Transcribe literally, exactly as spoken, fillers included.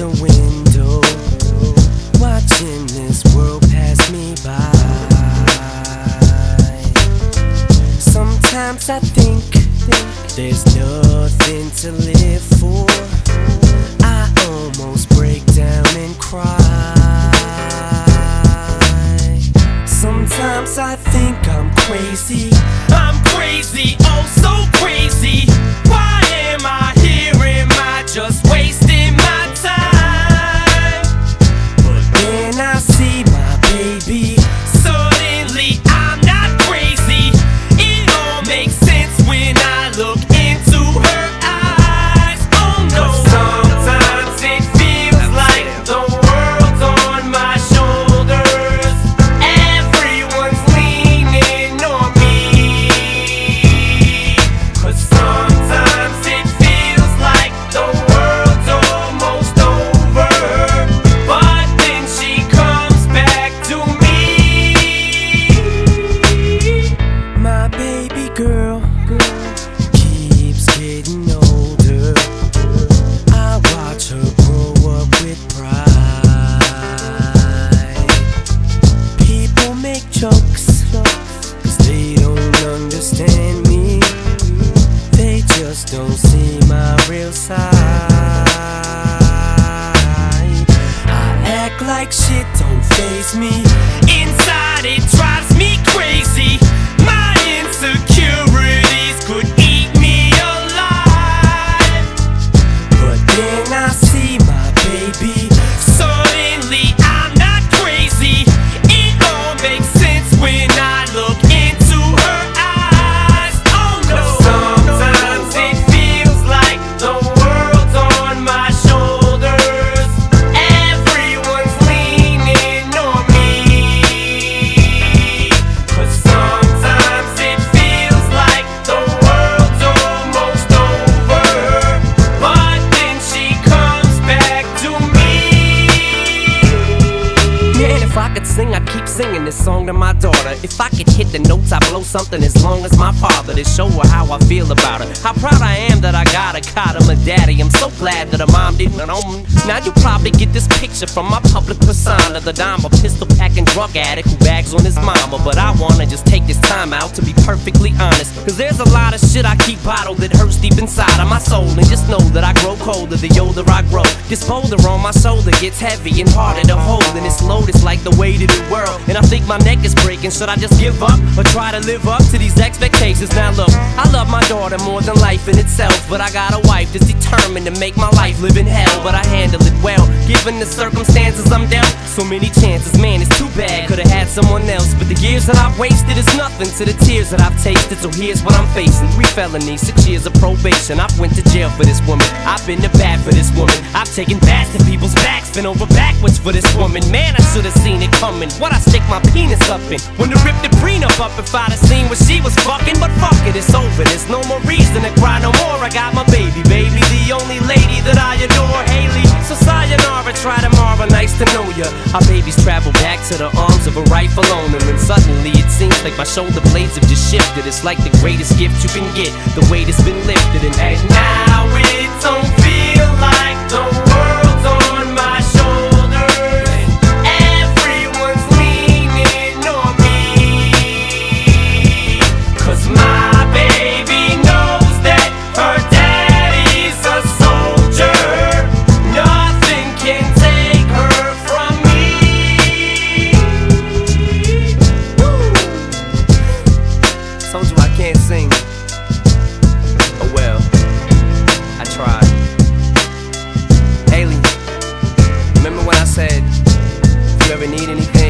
the window, watching this world pass me by. Sometimes I think there's nothing to live for. I almost break down and cry. Sometimes I think I'm crazy. I'm crazy, oh so crazy. Why am I here? Am I just wasting my time? But then I see my baby. Suddenly I'm not crazy. It all makes sense when I look into her eyes. Oh no. Sometimes it feels like the world's on my shoulders. Everyone's leaning on me. Cause sometimes it feels like the world's almost over. But then she comes back to me. My baby girl keeps getting older. I watch her grow up with pride. People make jokes, cause they don't understand me. They just don't see my real side. I act like shit don't faze me. Inside it drives me crazy. My insecurities could eat me alive. But then I see my baby. Suddenly I'm not crazy. It all makes sense when I look into her eyes. Oh no. Sometimes it feels like the world's on my shoulders. Everyone's leaning on me. Cause sometimes it feels like the world's almost over. But then she comes back to me. Man, if I could sing, I'd keep singing this song to my daughter. If I could hit the notes, I'd blow something as long as my father, to show her how I feel about her. How proud I am that I got a cot of my daddy. I'm so glad that her mom didn't own me. Now you probably get this picture from my public persona, the dime, a pistol packing drug addict who bags on his mama. But I wanna just take this time out to be perfectly honest, cause there's a lot of shit I keep bottled that hurts deep inside of my soul. And just know that I grow colder the older I grow. This boulder on my shoulder gets heavy and harder to hold, and it's load is like the weight of the world. And I think my neck is breaking. Should I just give up or try to live up to these expectations? Now look, I love my daughter more than life in itself, but I got a wife that's determined to make my life live in hell. But I handle it well, given the circumstances I'm dealt. So many chances, man, it's too bad. Could've had someone else, but the years that I've wasted is nothing to the tears that I've tasted. So here's what I'm facing: three felonies, six years of probation. I've went to jail for this woman. I've been to bat for this woman. I've taken bats to people's backs, been over backwards for this woman. Man, I should've seen it coming. What I stick my penis up in? When to rip the prenup up if I'd have seen what she was fucking. But fuck it, it's over. There's no more reason to cry no more. I got my baby, baby, the only lady that I adore, Haley. So sayonara, try tomorrow, nice to know ya. Our babies travel back to the arms of a rightful owner, and suddenly it seems like my shoulder blades have just shifted. It's like the greatest gift you can get, the weight has been lifted. And now it don't feel like the world's on my shoulders. Everyone's leaning on me. Cause my baby knows that her daddy's a soldier. Nothing can take her from me. Woo. Told you I can't sing. Oh well, I tried. Haley, remember when I said, if you ever need anything,